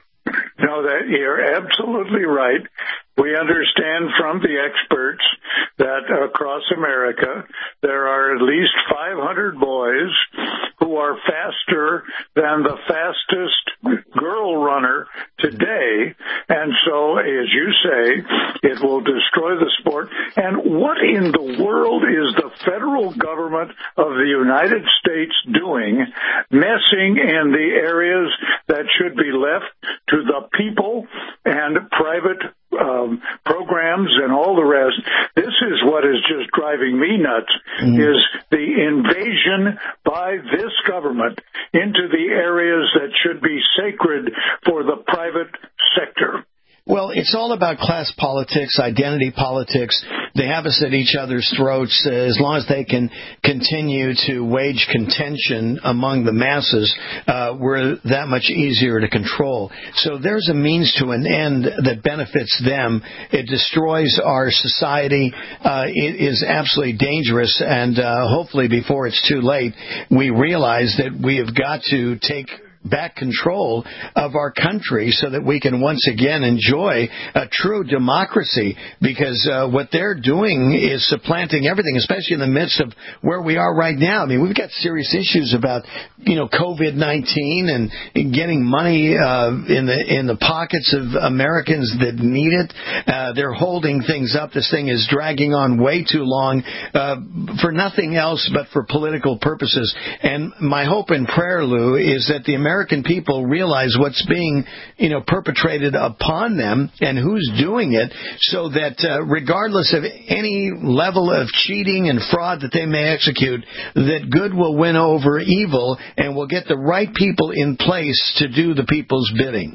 No, that you're absolutely right. We understand from the experts that across America there are at least five hundred boys who are faster than the fastest girl runner today. And so, as you say, it will destroy the sport. And what in the world is the federal government of the United States doing, messing in the areas that should be left to the people and private Um, programs and all the rest? This is what is just driving me nuts, mm. is the invasion by this government into the areas that should be sacred for the private sector. Well, it's all about class politics, identity politics. They have us at each other's throats. As long as they can continue to wage contention among the masses, uh, we're that much easier to control. So there's a means to an end that benefits them. It destroys our society. Uh, it is absolutely dangerous. And uh, hopefully before it's too late, we realize that we have got to take back control of our country so that we can once again enjoy a true democracy, because uh, what they're doing is supplanting everything, especially in the midst of where we are right now. I mean, we've got serious issues about, you know, COVID nineteen and getting money uh, in the in the pockets of Americans that need it. Uh, they're holding things up. This thing is dragging on way too long uh, for nothing else but for political purposes. And my hope and prayer, Lou, is that the American American people realize what's being, you know, perpetrated upon them and who's doing it, so that uh, regardless of any level of cheating and fraud that they may execute, that good will win over evil and will get the right people in place to do the people's bidding.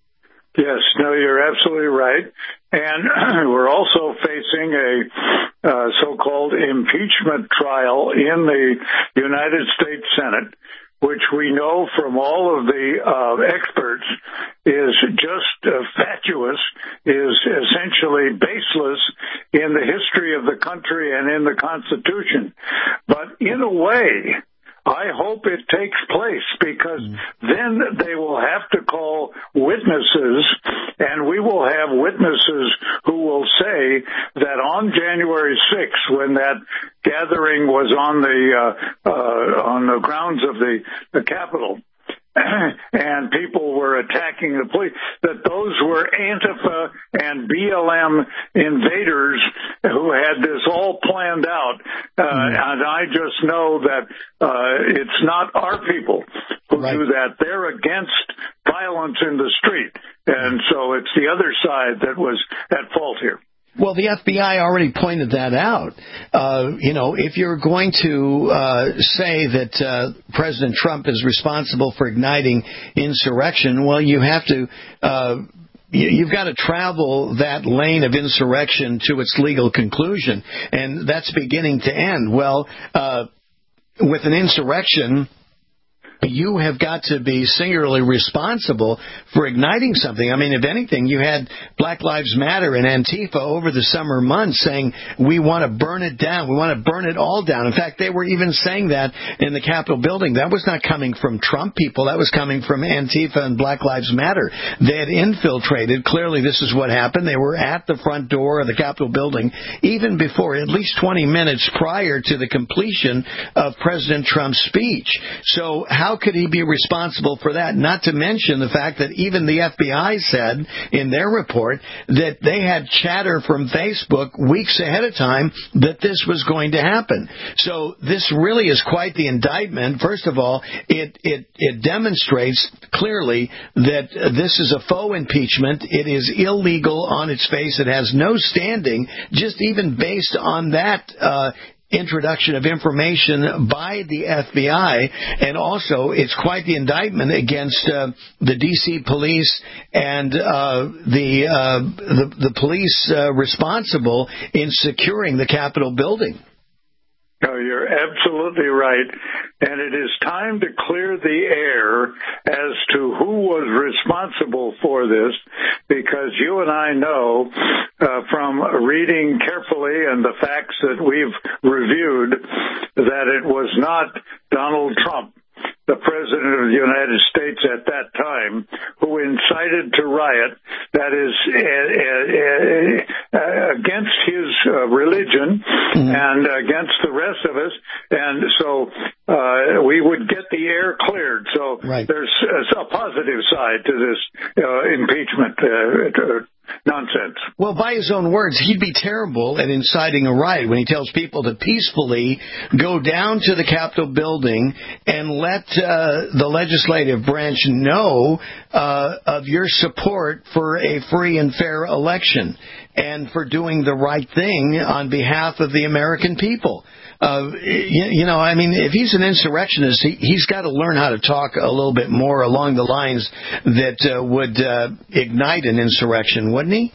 Yes, no, you're absolutely right. And we're also facing a uh, so-called impeachment trial in the United States Senate, which we know from all of the uh, experts is just uh, fatuous, is essentially baseless in the history of the country and in the Constitution. But in a way, I hope it takes place, because then they will have to call witnesses, and we will have witnesses who will say that on January sixth, when that gathering was on the uh, uh, on the grounds of the, the Capitol, and people were attacking the police, that those were Antifa and B L M invaders who had this all planned out. Uh, mm-hmm. And I just know that uh, it's not our people who right. do that. They're against violence in the street. And so it's the other side that was at fault here. Well, the F B I already pointed that out. Uh, you know, if you're going to uh, say that uh, President Trump is responsible for igniting insurrection, well, you have to... Uh, You've got to travel that lane of insurrection to its legal conclusion, and that's beginning to end. Well, uh, with an insurrection, you have got to be singularly responsible for igniting something. I mean, if anything, you had Black Lives Matter and Antifa over the summer months saying, we want to burn it down. We want to burn it all down. In fact, they were even saying that in the Capitol building. That was not coming from Trump people. That was coming from Antifa and Black Lives Matter. They had infiltrated. Clearly, this is what happened. They were at the front door of the Capitol building even before, at least twenty minutes prior to the completion of President Trump's speech. So how how could he be responsible for that? Not to mention the fact that even the F B I said in their report that they had chatter from Facebook weeks ahead of time that this was going to happen. So this really is quite the indictment. First of all, it, it, it demonstrates clearly that this is a faux impeachment. It is illegal on its face. It has no standing, just even based on that uh introduction of information by the F B I, and also it's quite the indictment against uh, the D C police and uh, the, uh, the the police uh, responsible in securing the Capitol building. No, you're absolutely right. And it is time to clear the air as to who was responsible for this, because you and I know uh, from reading carefully and the facts that we've reviewed that it was not Donald Trump, the President of the United States at that time, who incited to riot, that is uh, uh, uh, against his uh, religion mm-hmm. and against the rest of us. And so uh, we would get the air cleared. So right. there's a positive side to this uh, impeachment uh, nonsense. Well, by his own words, he'd be terrible at inciting a riot when he tells people to peacefully go down to the Capitol building and let uh, the legislative branch know uh, of your support for a free and fair election and for doing the right thing on behalf of the American people. Uh, you, you know, I mean, if he's an insurrectionist, he, he's got to learn how to talk a little bit more along the lines that uh, would uh, ignite an insurrection, wouldn't he?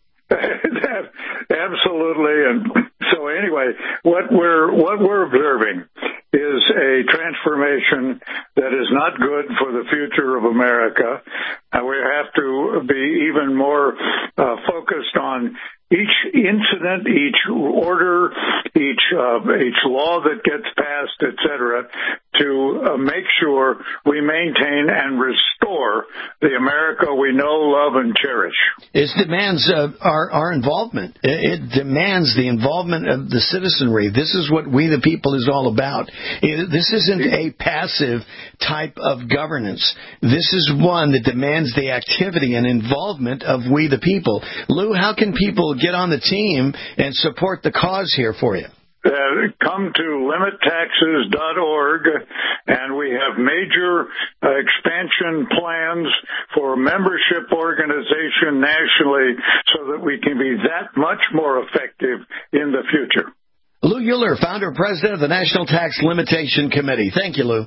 Absolutely. And so anyway, what we're what we're observing is a transformation that is not good for the future of America. Uh, we have to be even more uh, focused on each incident, each order, each uh, each law that gets passed, et cetera, to uh, make sure we maintain and restore the America we know, love, and cherish. It demands uh, our, our involvement. It, it demands the involvement of the citizenry. This is what we the people is all about. It, this isn't a passive type of governance. This is one that demands the activity and involvement of we the people. Lou, how can people get on the team and support the cause here for you? Uh, come to limit taxes dot org, and we have major uh, expansion plans for membership organization nationally so that we can be that much more effective in the future. Lou Euler, founder and president of the National Tax Limitation Committee. Thank you, Lou.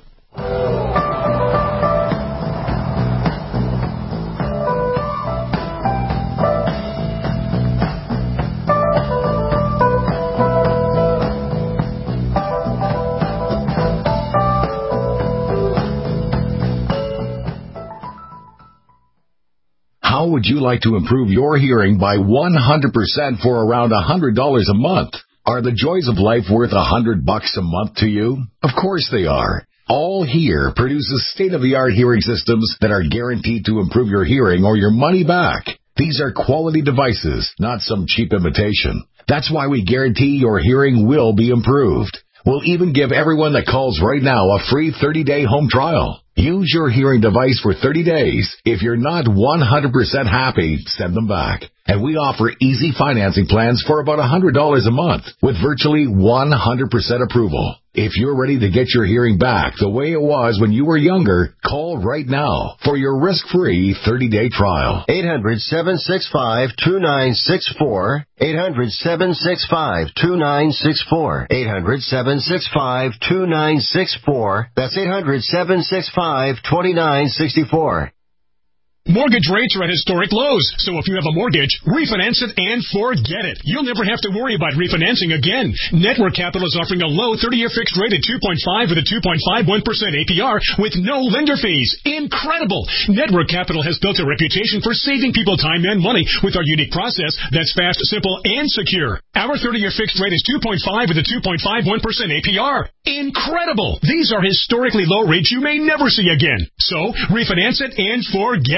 How would you like to improve your hearing by one hundred percent for around one hundred dollars a month? Are the joys of life worth one hundred bucks a month to you? Of course they are. All Hear produces state-of-the-art hearing systems that are guaranteed to improve your hearing or your money back. These are quality devices, not some cheap imitation. That's why we guarantee your hearing will be improved. We'll even give everyone that calls right now a free thirty-day home trial. Use your hearing device for thirty days. If you're not one hundred percent happy, send them back. And we offer easy financing plans for about one hundred dollars a month with virtually one hundred percent approval. If you're ready to get your hearing back the way it was when you were younger, call right now for your risk-free thirty-day trial. eight hundred, seven six five, two nine six four. eight hundred, seven six five, two nine six four. eight hundred, seven six five, two nine six four. That's eight hundred, seven six five, two nine six four. Mortgage rates are at historic lows, so if you have a mortgage, refinance it and forget it. You'll never have to worry about refinancing again. Network Capital is offering a low thirty-year fixed rate at two point five with a two point five one percent A P R with no lender fees. Incredible! Network Capital has built a reputation for saving people time and money with our unique process that's fast, simple, and secure. Our thirty-year fixed rate is two point five with a two point five one percent A P R. Incredible! These are historically low rates you may never see again. So, refinance it and forget it.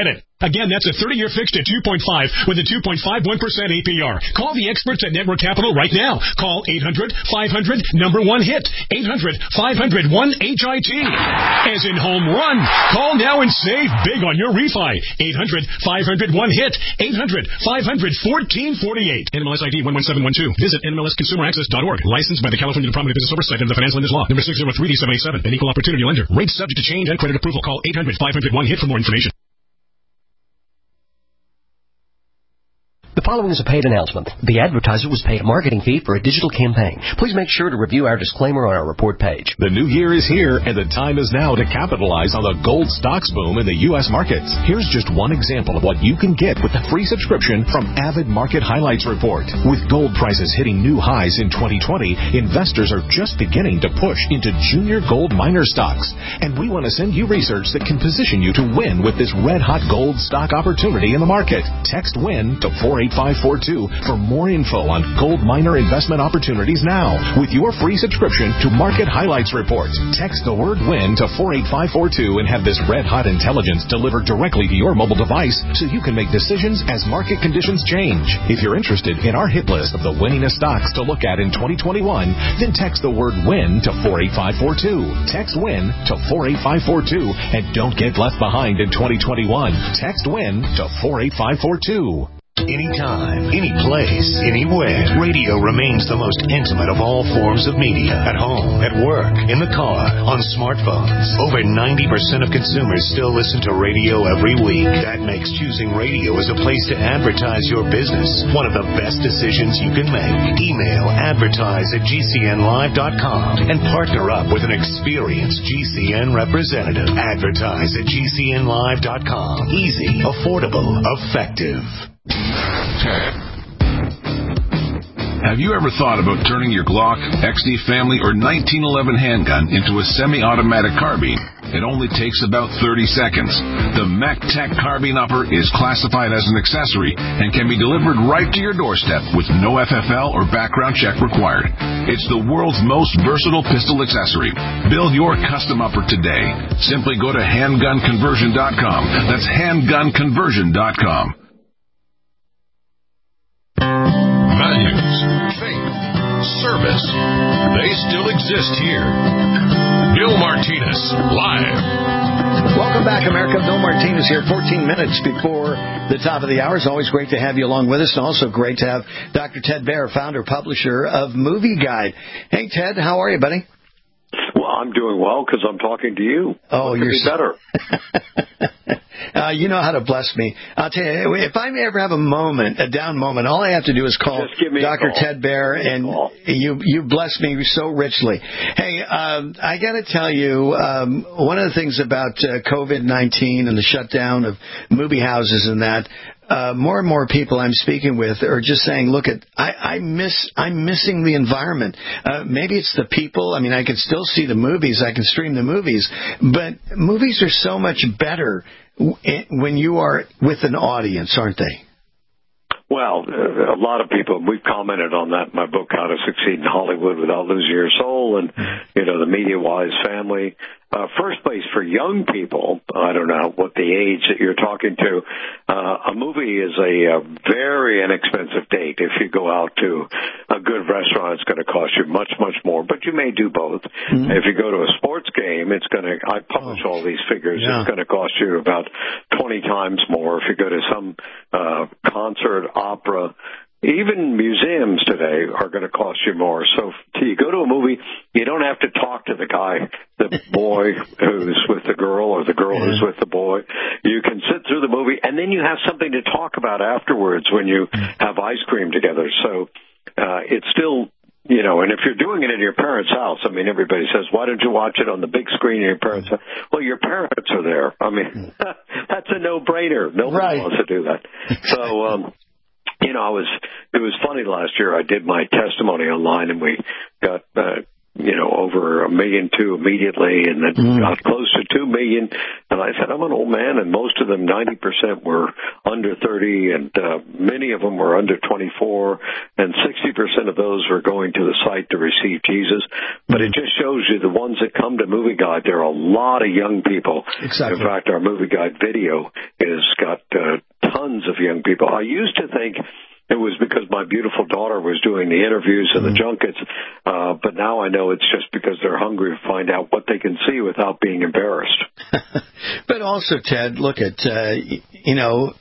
Again, that's a thirty-year fixed at two point five with a two point five one percent A P R. Call the experts at Network Capital right now. Call eight hundred five hundred number one hit. eight hundred five hundred one H I T. As in home run. Call now and save big on your refi. eight hundred five hundred one hit. eight hundred five hundred fourteen forty-eight. N M L S I D one one seven one two. Visit N M L S consumer access dot org. Licensed by the California Department of Business Oversight and the Financial Lenders Law. Number six zero three D seven eight seven. An equal opportunity lender. Rates subject to change and credit approval. Call eight hundred five hundred one hit for more information. The following is a paid announcement. The advertiser was paid a marketing fee for a digital campaign. Please make sure to review our disclaimer on our report page. The new year is here, and the time is now to capitalize on the gold stocks boom in the U S markets. Here's just one example of what you can get with the free subscription from Avid Market Highlights Report. With gold prices hitting new highs in twenty twenty, investors are just beginning to push into junior gold miner stocks. And we want to send you research that can position you to win with this red-hot gold stock opportunity in the market. Text WIN to four eight five four two for more info on gold miner investment opportunities now. With your free subscription to Market Highlights Report, text the word WIN to four eight five four two and have this red-hot intelligence delivered directly to your mobile device so you can make decisions as market conditions change. If you're interested in our hit list of the winningest stocks to look at in twenty twenty-one, then text the word WIN to four eight five four two. Text WIN to four eight five four two and don't get left behind in twenty twenty-one. Text WIN to four eight five four two. Anytime, any place, anywhere, radio remains the most intimate of all forms of media. At home, at work, in the car, on smartphones. Over ninety percent of consumers still listen to radio every week. That makes choosing radio as a place to advertise your business one of the best decisions you can make. Email advertise at G C N live dot com and partner up with an experienced G C N representative. Advertise at G C N live dot com. Easy, affordable, effective. Have you ever thought about turning your Glock, X D Family, or nineteen eleven handgun into a semi-automatic carbine? It only takes about thirty seconds. The MacTech Carbine Upper is classified as an accessory and can be delivered right to your doorstep with no F F L or background check required. It's the world's most versatile pistol accessory. Build your custom upper today. Simply go to handgun conversion dot com. That's handgun conversion dot com. Values, faith, service, they still exist here. Bill Martinez, live. Welcome back, America. Bill Martinez here, fourteen minutes before the top of the hour. It's always great to have you along with us, and also great to have Doctor Ted Baehr, founder, publisher of Movie Guide. Hey, Ted, how are you, buddy? Well, I'm doing well because I'm talking to you. Oh, what you're could be better. Uh, you know how to bless me. I'll tell you, if I ever have a moment, a down moment, all I have to do is call Doctor Ted Baehr, and you you bless me so richly. Hey, um, I got to tell you, um, one of the things about uh, COVID nineteen and the shutdown of movie houses and that, Uh, more and more people I'm speaking with are just saying, look, at I, I miss, I'm missing the environment. Uh, maybe it's the people. I mean, I can still see the movies. I can stream the movies. But movies are so much better when you are with an audience, aren't they? Well, a lot of people, we've commented on that in my book, How to Succeed in Hollywood Without Losing Your Soul, and, you know, the media-wise family. Uh, first place for young people, I don't know what the age that you're talking to, uh, a movie is a, a very inexpensive date. If you go out to a good restaurant, it's going to cost you much, much more, but you may do both. Mm-hmm. If you go to a sports game, it's going to, I publish oh. all these figures, yeah. It's going to cost you about twenty times more. If you go to some uh, concert, opera, even museums today are going to cost you more. So till you go to a movie, you don't have to talk to the guy, the boy who's with the girl or the girl yeah. who's with the boy. You can sit through the movie, and then you have something to talk about afterwards when you have ice cream together. So uh, it's still, you know, and if you're doing it in your parents' house, I mean, everybody says, why don't you watch it on the big screen in your parents' house? Well, your parents are there. I mean, that's a no-brainer. Nobody right. wants to do that. So, um you know, I was, it was funny last year. I did my testimony online, and we got, uh, you know, over a million two immediately, and then mm. got close to two million And I said, I'm an old man, and most of them, ninety percent were under thirty, and uh, many of them were under twenty-four, and sixty percent of those were going to the site to receive Jesus. But it just shows you the ones that come to Movie Guide, there are a lot of young people. Exactly. In fact, our Movie Guide video has got uh, tons of young people. I used to think it was because my beautiful daughter was doing the interviews and the junkets, uh, but now I know it's just because they're hungry to find out what they can see without being embarrassed. But also, Ted, look at, uh, you know,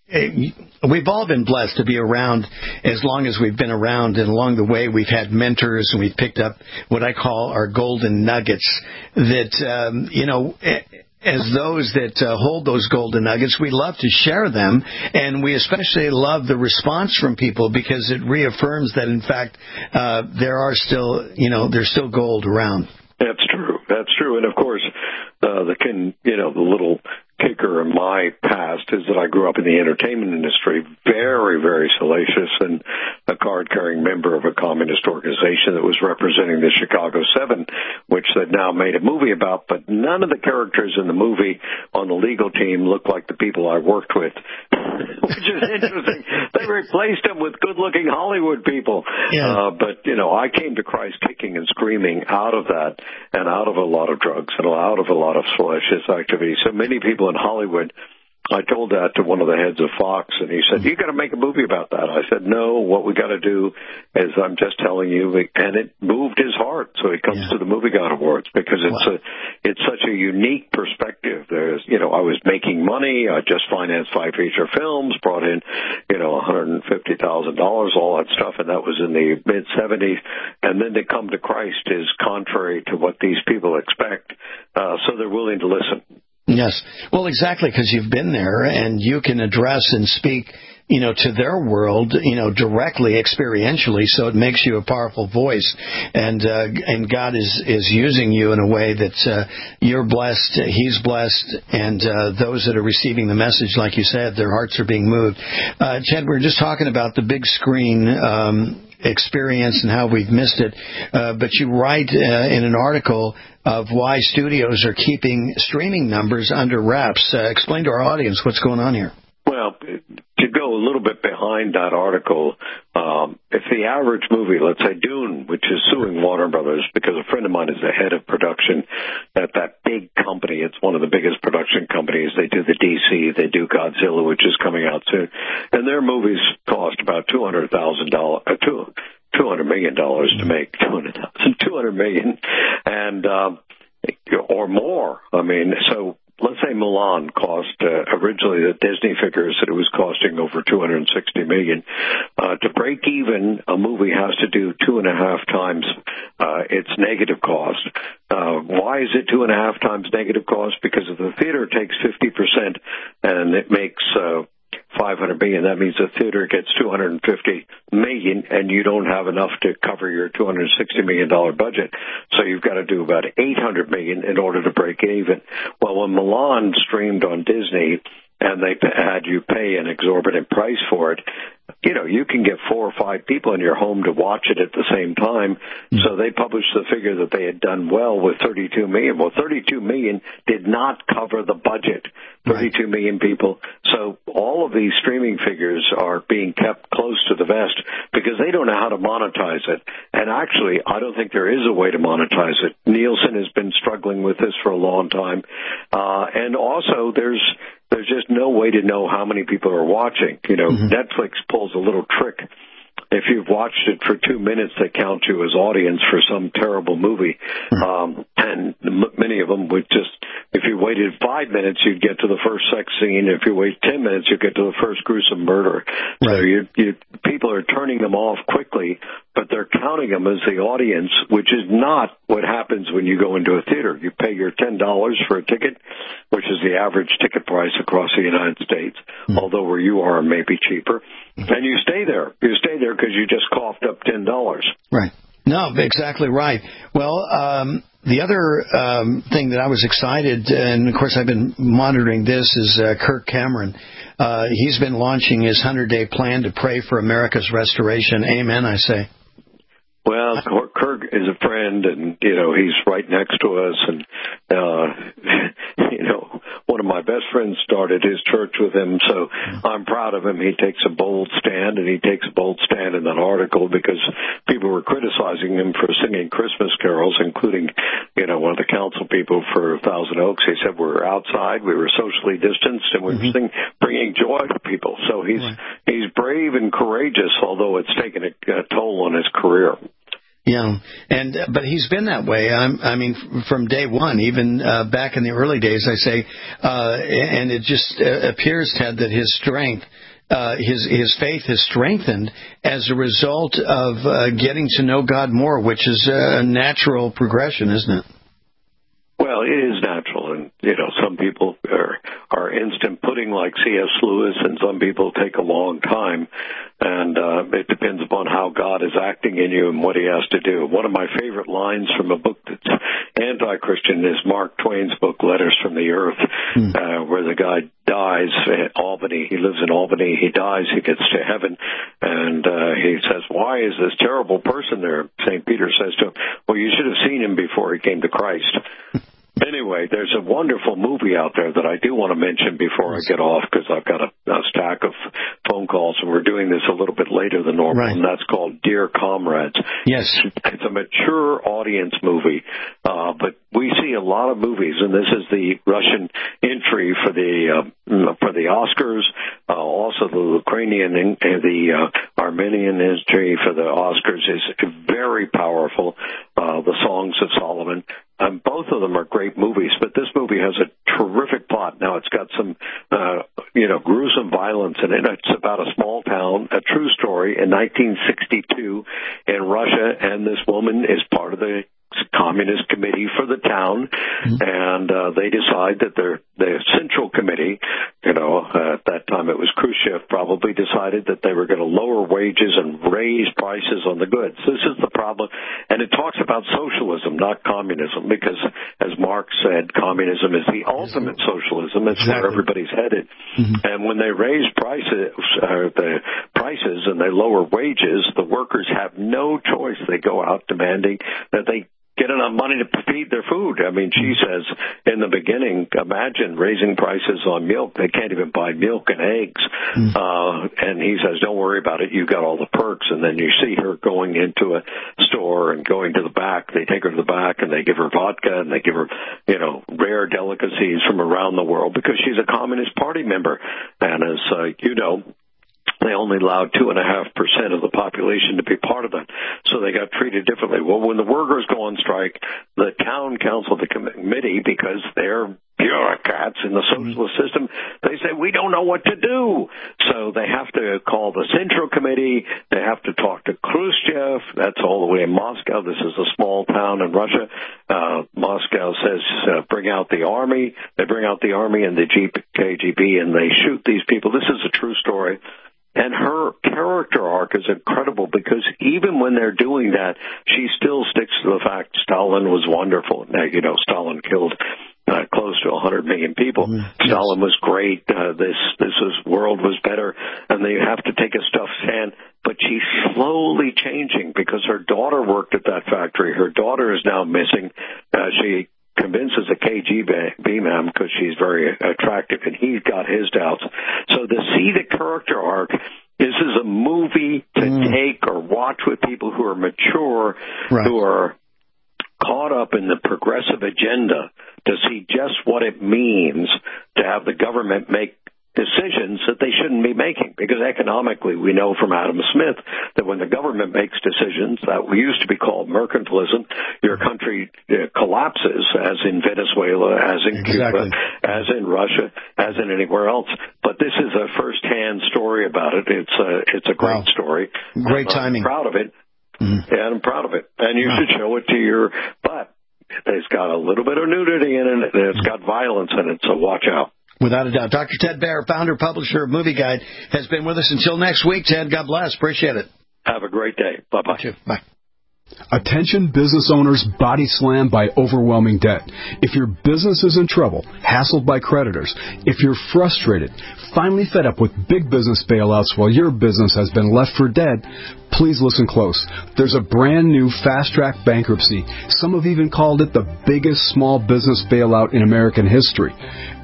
we've all been blessed to be around as long as we've been around, and along the way we've had mentors and we've picked up what I call our golden nuggets that, um, you know, as those that uh, hold those golden nuggets, we love to share them, and we especially love the response from people because it reaffirms that, in fact, uh, there are still, you know, there's still gold around. That's true. That's true. And, of course, uh, the can, you know, the little kicker in my past is that I grew up in the entertainment industry, very, very salacious, and a card-carrying member of a communist organization that was representing the Chicago Seven, which they've now made a movie about, but none of the characters in the movie on the legal team look like the people I worked with, which is interesting. They replaced them with good-looking Hollywood people. Yeah. Uh, but, you know, I came to Christ kicking and screaming out of that and out of a lot of drugs and out of a lot of salacious activity. So many people in Hollywood, I told that to one of the heads of Fox, and he said, you got to make a movie about that. I said, no, what we got to do is I'm just telling you, and it moved his heart. So he comes yeah. to the Movie God Awards because it's wow. a, it's such a unique perspective. There's, you know, I was making money. I just financed five feature films, brought in, you know, one hundred fifty thousand dollars, all that stuff. And that was in the mid seventies. And then to come to Christ is contrary to what these people expect. Uh, so they're willing to listen. Yes. Well, exactly, because you've been there and you can address and speak, you know, to their world, you know, directly, experientially, so it makes you a powerful voice. And uh, and God is, is using you in a way that uh, you're blessed, He's blessed, and uh, those that are receiving the message, like you said, their hearts are being moved. Uh, Ted, we were just talking about the big screen um experience and how we've missed it, uh, but you write uh, in an article of why studios are keeping streaming numbers under wraps. Uh, explain to our audience what's going on here. Well, to go a little bit behind that article, um, if the average movie, let's say Dune, which is suing Warner Brothers because a friend of mine is the head of production at that big company. It's one of the biggest production companies. They do the D C, they do Godzilla, which is coming out soon. And their movies cost about two hundred thousand dollars, uh, two, two hundred million dollars to make, two hundred thousand, two hundred million dollars, and, um, or more. I mean, so let's say Mulan cost, uh, originally the Disney figures that it was costing over two hundred sixty million dollars. Uh, to break even, a movie has to do two and a half times uh, its negative cost. Uh, why is it two and a half times negative cost? Because if the theater takes fifty percent and it makes uh, five hundred million dollars, that means the theater gets two hundred fifty million dollars, and you don't have enough to cover your two hundred sixty million dollars budget. So you've got to do about eight hundred million dollars in order to break even. Well, when Mulan streamed on Disney and they had you pay an exorbitant price for it, you know, you can get four or five people in your home to watch it at the same time. Mm-hmm. So they published the figure that they had done well with thirty-two million. Well, thirty-two million did not cover the budget. thirty-two million people. So all of these streaming figures are being kept close to the vest because they don't know how to monetize it. And actually, I don't think there is a way to monetize it. Nielsen has been struggling with this for a long time. Uh, and also, there's there's just no way to know how many people are watching. You know, mm-hmm. Netflix pulls a little trick. If you've watched it for two minutes, they count you as audience for some terrible movie. Um, and many of them would just, if you waited five minutes, you'd get to the first sex scene. If you wait ten minutes, you'd get to the first gruesome murder. Right. So you, you, people are turning them off quickly, but they're counting them as the audience, which is not what happens when you go into a theater. You pay your ten dollars for a ticket, which is the average ticket price across the United States, mm-hmm. although where you are may be cheaper. And you stay there. You stay there because you just coughed up ten dollars. Right. No, exactly right. Well, um, the other um, thing that I was excited, and of course I've been monitoring this, is uh, Kirk Cameron. Uh, he's been launching his hundred-day plan to pray for America's restoration. Amen, I say. Well, Kirk is a friend, and, you know, he's right next to us. And, uh, you know, one one of my best friends started his church with him, so I'm proud of him. He takes a bold stand, and he takes a bold stand in that article because people were criticizing him for singing Christmas carols, including, you know, one of the council people for Thousand Oaks. He said we were outside, we were socially distanced, and we were sing, bringing joy to people. So he's right. he's brave and courageous, although it's taken a, a toll on his career. Yeah, and uh, but he's been that way. I'm, I mean, from day one, even uh, back in the early days, I say, uh, and it just uh, appears, Ted, that his strength, uh, his his faith has strengthened as a result of uh, getting to know God more, which is a natural progression, isn't it? Well, it is natural, and you know, some people are are instant pudding like C S Lewis, and some people take a long time, and uh, it depends upon how God is acting in you and what He has to do. One of my favorite lines from a book that's anti-Christian is Mark Twain's book Letters from the Earth, mm. uh, where the guy dies in Albany. He lives in Albany. He dies. He gets to heaven, and uh, he says, "Why is this terrible person there?" Saint Peter says to him, "Well, you should have seen him before he came to Christ." Anyway, there's a wonderful movie out there that I do want to mention before I get off, because I've got a, a stack of phone calls, and we're doing this a little bit later than normal, right. and that's called Dear Comrades. Yes. It's a mature audience movie, uh, but we see a lot of movies, and this is the Russian entry for the uh, for the Oscars, uh, also the Ukrainian and the uh, Armenian entry for the Oscars is very powerful, uh, the Songs of Solomon. Um, both of them are great movies, but this movie has a terrific plot. Now, it's got some, uh, you know, gruesome violence in it. It's about a small town, a true story, in nineteen sixty-two in Russia, and this woman is part of the Communist Committee for the town, mm-hmm. and uh, they decide that their the Central Committee, you know, uh, at that time it was Khrushchev, probably decided that they were going to lower wages and raise prices on the goods. This is the problem, and it talks about socialism, not communism, because, as Marx said, communism is the ultimate socialism. It's exactly. where everybody's headed. Mm-hmm. And when they raise prices, uh, the prices and they lower wages, the workers have no choice. They go out demanding that they get enough money to feed their food. I mean, she says in the beginning, imagine raising prices on milk. They can't even buy milk and eggs. Mm. Uh, and he says, don't worry about it. You've got all the perks. And then you see her going into a store and going to the back. They take her to the back and they give her vodka and they give her, you know, rare delicacies from around the world because she's a Communist Party member. And as uh, you know, they only allowed two and a half percent of the population to be part of that, so they got treated differently. Well, when the workers go on strike, the town council, the committee, because they're bureaucrats in the socialist system, they say, we don't know what to do. So they have to call the Central Committee. They have to talk to Khrushchev. That's all the way in Moscow. This is a small town in Russia. Uh, Moscow says, uh, bring out the army. They bring out the army and the K G B, and they shoot these people. This is a true story. And her character arc is incredible because even when they're doing that, she still sticks to the fact Stalin was wonderful. Now, you know, Stalin killed uh, close to one hundred million people. Mm, yes. Stalin was great. Uh, this this was, world was better. And they have to take a stuffed stand. But she's slowly changing because her daughter worked at that factory. Her daughter is now missing. Uh, she convinces a K G B man because she's very attractive, and he's got his doubts. So to see the character arc, this is a movie to mm. take or watch with people who are mature, right. who are caught up in the progressive agenda to see just what it means to have the government make decisions that they shouldn't be making. Because economically, we know from Adam Smith that when the government makes decisions that used to be called mercantilism, your country uh, collapses, as in Venezuela, as in exactly. Cuba, as in Russia, as in anywhere else. But this is a first-hand story about it. It's a, it's a great wow. story. Great I'm timing. proud of it. Mm-hmm. And I'm proud of it. And you wow. should show it to your, but it's got a little bit of nudity in it, and it's got violence in it, so watch out. Without a doubt. Doctor Ted Baehr, founder, publisher of Movie Guide, has been with us until next week. Ted, God bless. Appreciate it. Have a great day. Bye-bye. You too. Bye. Attention business owners body slammed by overwhelming debt. If your business is in trouble, hassled by creditors, if you're frustrated, finally fed up with big business bailouts while your business has been left for dead, please listen close. There's a brand new fast-track bankruptcy. Some have even called it the biggest small business bailout in American history.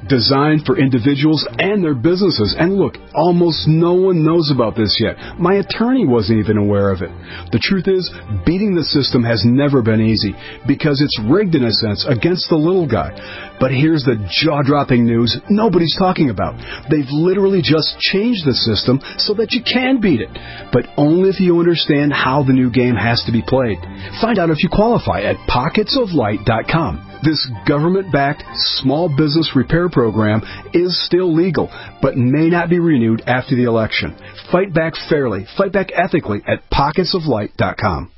designed for individuals and their businesses. And look, almost no one knows about this yet. My attorney wasn't even aware of it. The truth is, beating the system has never been easy because it's rigged in a sense against the little guy. But here's the jaw-dropping news nobody's talking about. They've literally just changed the system so that you can beat it, but only if you understand how the new game has to be played. Find out if you qualify at pockets of light dot com. This government-backed small business repair program is still legal, but may not be renewed after the election. Fight back fairly, fight back ethically at pockets of light dot com.